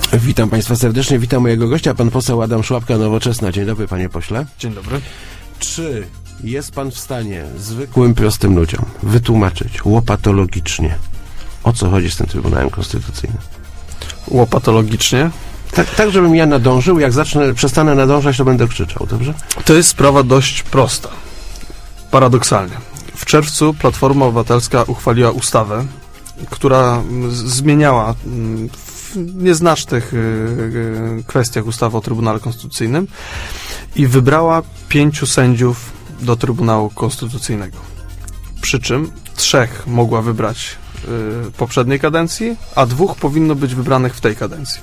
Witam Państwa serdecznie, witam mojego gościa, pan poseł Adam Szłapka, Nowoczesna. Dzień dobry, panie pośle. Dzień dobry. Czy jest pan w stanie zwykłym, prostym ludziom wytłumaczyć łopatologicznie, o co chodzi z tym Trybunałem Konstytucyjnym? Łopatologicznie? Tak, żebym ja nadążył, jak przestanę nadążać, to będę krzyczał, dobrze? To jest sprawa dość prosta. Paradoksalnie. W czerwcu Platforma Obywatelska uchwaliła ustawę, która zmieniała w nieznacznych kwestiach ustawy o Trybunale Konstytucyjnym i wybrała 5 sędziów do Trybunału Konstytucyjnego. Przy czym 3 mogła wybrać poprzedniej kadencji, a 2 powinno być wybranych w tej kadencji.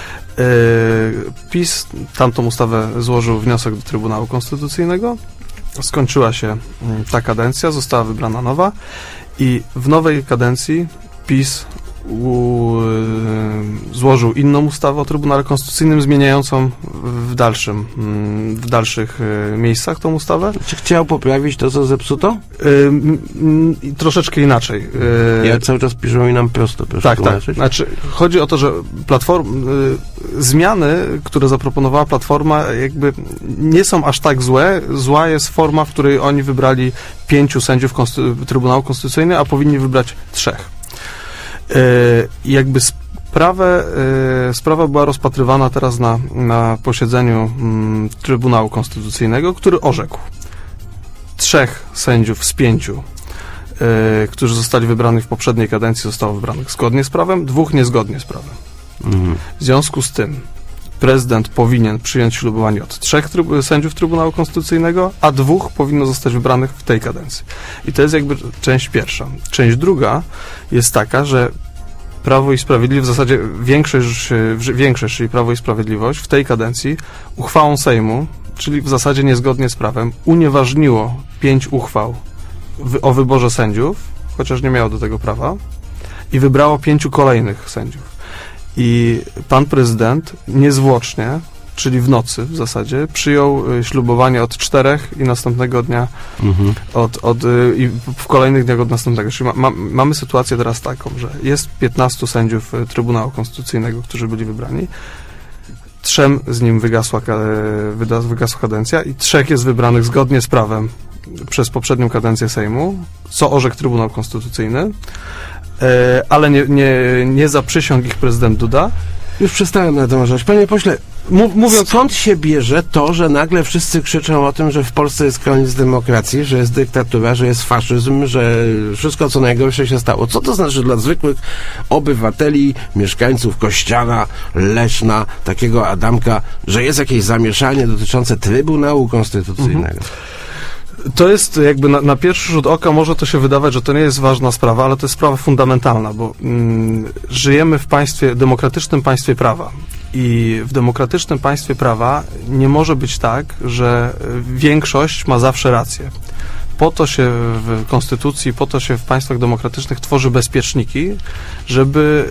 PiS tamtą ustawę złożył wniosek do Trybunału Konstytucyjnego, skończyła się ta kadencja, została wybrana nowa i w nowej kadencji PiS złożył inną ustawę o Trybunale Konstytucyjnym, zmieniającą w dalszych miejscach tą ustawę. Czy chciał poprawić to, co zepsuto? Troszeczkę inaczej. Ja cały czas przypominam prosto, proszę tak, tłumaczyć. Tak. Znaczy, chodzi o to, że zmiany, które zaproponowała Platforma, jakby nie są aż tak złe. Zła jest forma, w której oni wybrali 5 sędziów Trybunału Konstytucyjnego, a powinni wybrać 3. Jakby sprawa była rozpatrywana teraz na posiedzeniu Trybunału Konstytucyjnego, który orzekł 3 sędziów z 5, którzy zostali wybrani w poprzedniej kadencji, zostało wybranych zgodnie z prawem, 2 niezgodnie z prawem. W związku z tym prezydent powinien przyjąć ślubowanie od 3 sędziów Trybunału Konstytucyjnego, a 2 powinno zostać wybranych w tej kadencji. I to jest jakby część pierwsza. Część druga jest taka, że Prawo i Sprawiedliwość, w zasadzie większość, czyli Prawo i Sprawiedliwość w tej kadencji uchwałą Sejmu, czyli w zasadzie niezgodnie z prawem, unieważniło 5 uchwał o wyborze sędziów, chociaż nie miało do tego prawa, i wybrało 5 kolejnych sędziów. I pan prezydent niezwłocznie, czyli w nocy w zasadzie, przyjął ślubowanie od 4 i następnego dnia i w kolejnych dniach od następnego. Czyli mamy sytuację teraz taką, że jest 15 sędziów Trybunału Konstytucyjnego, którzy byli wybrani. 3 z nim wygasła kadencja i 3 jest wybranych zgodnie z prawem przez poprzednią kadencję Sejmu, co orzekł Trybunał Konstytucyjny, ale nie zaprzysiągł ich prezydent Duda. Już przestałem nadążać. Panie pośle, mówiąc, skąd się bierze to, że nagle wszyscy krzyczą o tym, że w Polsce jest koniec demokracji, że jest dyktatura, że jest faszyzm, że wszystko co najgorsze się stało? Co to znaczy dla zwykłych obywateli, mieszkańców Kościana, Leszna, takiego Adamka, że jest jakieś zamieszanie dotyczące Trybunału Konstytucyjnego? To jest jakby na pierwszy rzut oka może to się wydawać, że to nie jest ważna sprawa, ale to jest sprawa fundamentalna, bo żyjemy w demokratycznym państwie prawa i w demokratycznym państwie prawa nie może być tak, że większość ma zawsze rację. Po to się w konstytucji, po to się w państwach demokratycznych tworzy bezpieczniki, żeby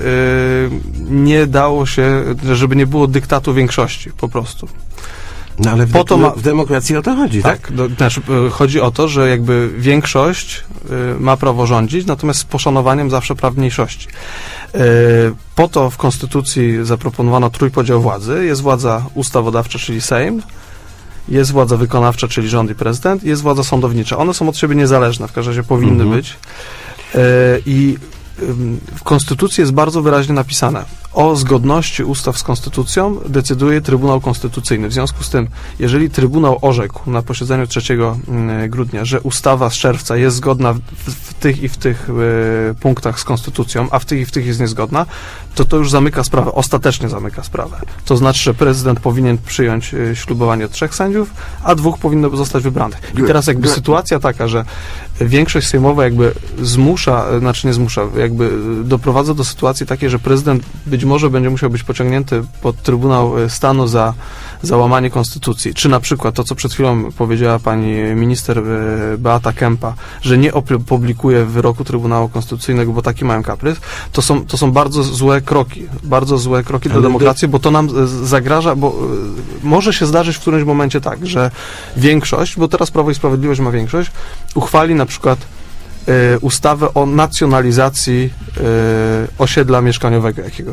żeby nie było dyktatu większości po prostu. No ale w demokracji o to chodzi, tak? Znaczy, chodzi o to, że jakby większość ma prawo rządzić, natomiast z poszanowaniem zawsze praw mniejszości. Po to w Konstytucji zaproponowano trójpodział władzy. Jest władza ustawodawcza, czyli Sejm, jest władza wykonawcza, czyli rząd i prezydent, jest władza sądownicza. One są od siebie niezależne, w każdym razie powinny być. I w Konstytucji jest bardzo wyraźnie napisane: o zgodności ustaw z Konstytucją decyduje Trybunał Konstytucyjny. W związku z tym, jeżeli Trybunał orzekł na posiedzeniu 3 grudnia, że ustawa z czerwca jest zgodna w tych i w tych punktach z Konstytucją, a w tych i w tych jest niezgodna, to już zamyka sprawę, ostatecznie zamyka sprawę. To znaczy, że prezydent powinien przyjąć ślubowanie od 3 sędziów, a 2 powinno zostać wybranych. I teraz jakby sytuacja taka, że większość sejmowa jakby jakby doprowadza do sytuacji takiej, że prezydent być może będzie musiał być pociągnięty pod Trybunał Stanu za łamanie konstytucji. Czy na przykład to, co przed chwilą powiedziała pani minister Beata Kempa, że nie opublikuje wyroku Trybunału Konstytucyjnego, bo taki mają kaprys, to są bardzo złe kroki dla demokracji, bo to nam zagraża, bo może się zdarzyć w którymś momencie tak, że większość, bo teraz Prawo i Sprawiedliwość ma większość, uchwali na przykład ustawę o nacjonalizacji osiedla mieszkaniowego jakiegoś.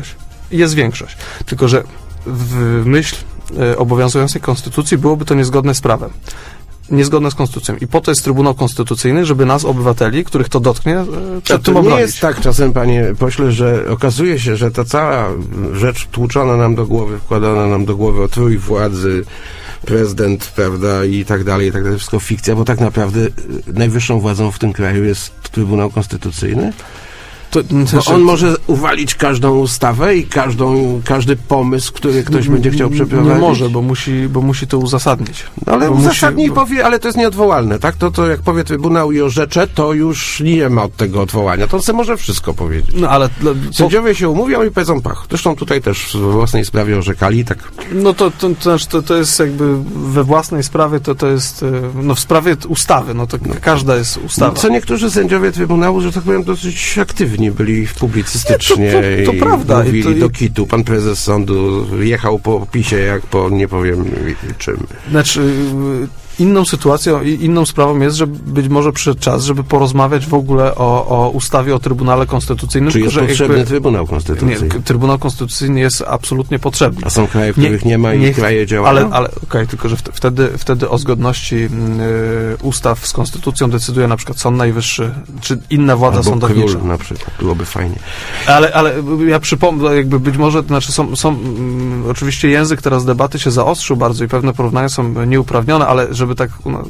jest większość. Tylko że w myśl obowiązującej konstytucji byłoby to niezgodne z prawem. Niezgodne z konstytucją. I po to jest Trybunał Konstytucyjny, żeby nas, obywateli, których to dotknie, przed tym obronić. Nie jest tak czasem, panie pośle, że okazuje się, że ta cała rzecz tłuczona nam do głowy, wkładana nam do głowy o trójwładzy, prezydent, prawda, i tak dalej, wszystko fikcja, bo tak naprawdę najwyższą władzą w tym kraju jest Trybunał Konstytucyjny. Bo on może uwalić każdą ustawę i każdy pomysł, który ktoś będzie chciał przeprowadzić. Nie może, bo musi to uzasadnić. No ale uzasadni i powie, ale to jest nieodwołalne, tak? To jak powie Trybunał i orzecze, to już nie ma od tego odwołania. To on sobie może wszystko powiedzieć. No ale... Sędziowie się umówią i powiedzą pach. Zresztą tutaj też w własnej sprawie orzekali, tak. No to jest jakby we własnej sprawie, to jest, no w sprawie ustawy, no to każda jest ustawa. Co niektórzy sędziowie Trybunału, że tak powiem, dosyć aktywni byli publicystycznie to i prawda. mówili do kitu. Pan prezes sądu jechał po PiS-ie jak po nie powiem czym. Znaczy, inną sytuacją i inną sprawą jest, że być może przyszedł czas, żeby porozmawiać w ogóle o ustawie o Trybunale Konstytucyjnym. Czy jest potrzebny Trybunał Konstytucyjny? Nie, Trybunał Konstytucyjny jest absolutnie potrzebny. A są kraje, w których nie ma i kraje działają? Ale okej, tylko że wtedy o zgodności ustaw z Konstytucją decyduje na przykład Sąd Najwyższy, czy inna władza albo sądownicza. Król na przykład, byłoby fajnie. Ale ja przypomnę, jakby być może, znaczy są oczywiście język teraz debaty się zaostrzył bardzo i pewne porównania są nieuprawnione, ale żeby tak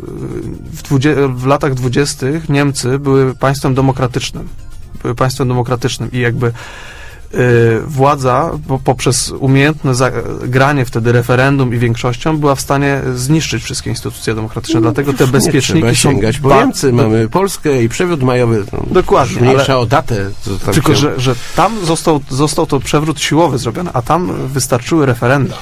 w latach 20. Niemcy były państwem demokratycznym. I jakby władza poprzez umiejętne granie wtedy referendum i większością była w stanie zniszczyć wszystkie instytucje demokratyczne. Dlatego te bezpieczniki są... sięgać, bo Niemcy mamy Polskę i przewrót majowy. Dokładnie. Mniejsza o datę. Tylko, że tam został to przewrót siłowy zrobiony, a tam wystarczyły referenda.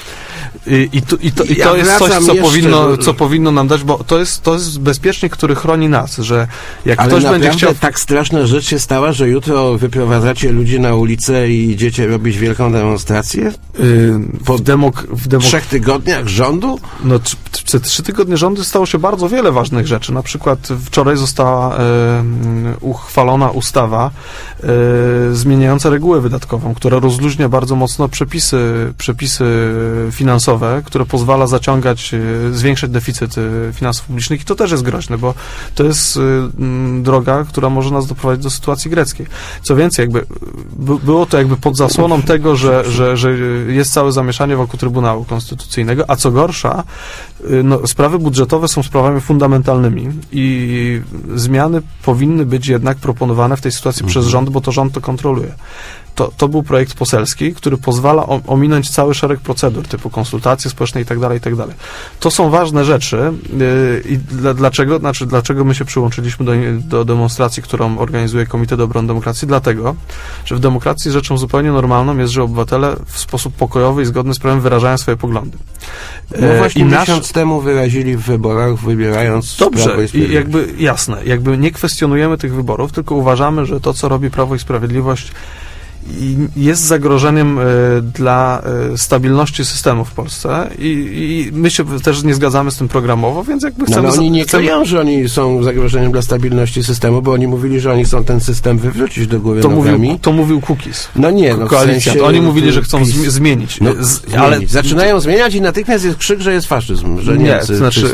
I to jest coś, co powinno nam dać, bo to jest bezpiecznik, który chroni nas, że jak ale ktoś będzie chciał... tak straszna rzecz się stała, że jutro wyprowadzacie ludzi na ulicę i idziecie robić wielką demonstrację? Po 3 tygodniach rządu? No, przez 3 tygodnie rządu stało się bardzo wiele ważnych rzeczy. Na przykład wczoraj została uchwalona ustawa zmieniająca regułę wydatkową, która rozluźnia bardzo mocno przepisy finansowe, które pozwala zwiększać deficyt finansów publicznych i to też jest groźne, bo to jest droga, która może nas doprowadzić do sytuacji greckiej. Co więcej, jakby było to jakby pod zasłoną tego, że jest całe zamieszanie wokół Trybunału Konstytucyjnego, a co gorsza, sprawy budżetowe są sprawami fundamentalnymi i zmiany powinny być jednak proponowane w tej sytuacji przez rząd, bo to rząd to kontroluje. To był projekt poselski, który pozwala ominąć cały szereg procedur, typu konsultacje społeczne i tak dalej. To są ważne rzeczy i dlaczego my się przyłączyliśmy do demonstracji, którą organizuje Komitet Obrony Demokracji? Dlatego, że w demokracji rzeczą zupełnie normalną jest, że obywatele w sposób pokojowy i zgodny z prawem wyrażają swoje poglądy. No właśnie miesiąc temu wyrazili w wyborach, wybierając Prawo i Sprawiedliwość. I jakby jasne, jakby nie kwestionujemy tych wyborów, tylko uważamy, że to, co robi Prawo i Sprawiedliwość, jest zagrożeniem dla stabilności systemu w Polsce i my się też nie zgadzamy z tym programowo, więc jakby chcemy... oni nie kleją, że oni są zagrożeniem dla stabilności systemu, bo oni mówili, że oni chcą ten system wywrócić do góry nogami. To mówił Kukiz. Koalicja. W sensie, oni mówili, że chcą zmienić. Ale zaczynają zmieniać i natychmiast jest krzyk, że jest faszyzm, że Niemcy to znaczy,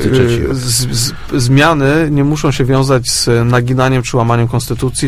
zmiany nie muszą się wiązać z naginaniem czy łamaniem konstytucji,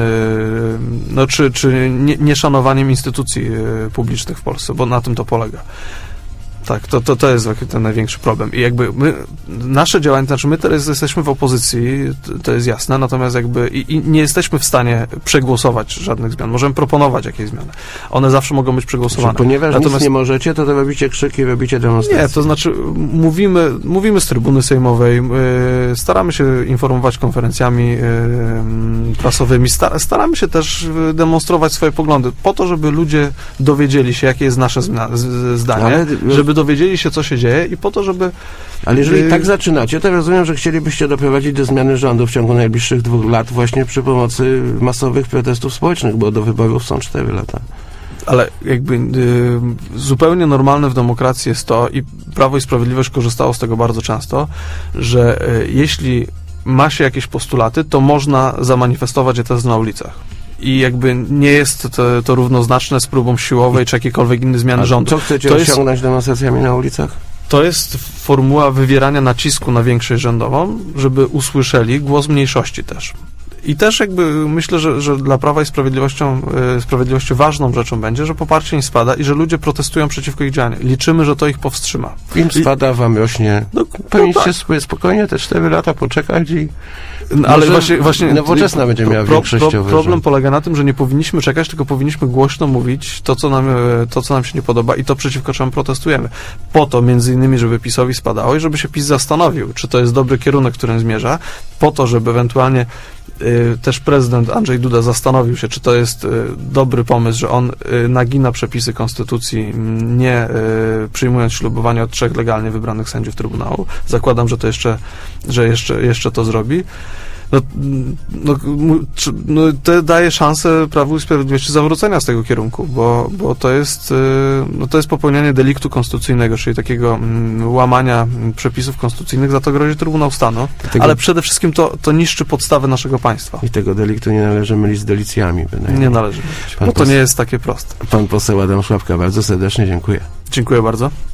czy nieszanowaniem instytucji publicznych w Polsce, bo na tym to polega. Tak, to jest ten największy problem. I jakby nasze działania, my teraz jesteśmy w opozycji, to jest jasne, natomiast jakby i nie jesteśmy w stanie przegłosować żadnych zmian. Możemy proponować jakieś zmiany. One zawsze mogą być przegłosowane. Ponieważ nic nie możecie, to robicie krzyki, robicie demonstracje. Nie, to znaczy mówimy z trybuny sejmowej, staramy się informować konferencjami prasowymi, staramy się też demonstrować swoje poglądy, po to, żeby ludzie dowiedzieli się, jakie jest nasze zdanie, żeby dowiedzieli się, co się dzieje i po to, żeby... Ale jeżeli tak zaczynacie, to rozumiem, że chcielibyście doprowadzić do zmiany rządu w ciągu najbliższych 2 lat właśnie przy pomocy masowych protestów społecznych, bo do wyborów są 4 lata. Ale jakby zupełnie normalne w demokracji jest to i Prawo i Sprawiedliwość korzystało z tego bardzo często, że jeśli ma się jakieś postulaty, to można zamanifestować je też na ulicach. i jakby nie jest to równoznaczne z próbą siłowej czy jakiejkolwiek innej zmiany rządu. Co chcecie To osiągnąć demonstracjami na ulicach? To jest formuła wywierania nacisku na większość rządową, żeby usłyszeli głos mniejszości też. I też jakby myślę, że dla Prawa i Sprawiedliwości ważną rzeczą będzie, że poparcie im spada i że ludzie protestują przeciwko ich działaniom. Liczymy, że to ich powstrzyma. Im spada, wam rośnie. Powinniście tak. sobie spokojnie te 4 lata poczekać i ale właśnie Nowoczesna będzie miała większościowy problem rząd. polega na tym, że nie powinniśmy czekać, tylko powinniśmy głośno mówić to, co nam się nie podoba i to, przeciwko czemu protestujemy. Po to, między innymi, żeby PiS-owi spadało i żeby się PiS zastanowił, czy to jest dobry kierunek, którym zmierza, po to, żeby ewentualnie też prezydent Andrzej Duda zastanowił się, czy to jest dobry pomysł, że on nagina przepisy konstytucji, nie przyjmując ślubowania od 3 legalnie wybranych sędziów Trybunału. Zakładam, że to jeszcze to zrobi. To daje szansę Prawu i Sprawiedliwości zawrócenia z tego kierunku, bo to jest popełnianie deliktu konstytucyjnego, czyli takiego łamania przepisów konstytucyjnych, za to grozi Trybunał Stanu, ale przede wszystkim to niszczy podstawę naszego państwa. I tego deliktu nie należy mylić z delicjami. Nie należy mylić, bo to nie jest takie proste. Pan poseł Adam Szłapka, bardzo serdecznie dziękuję. Dziękuję bardzo.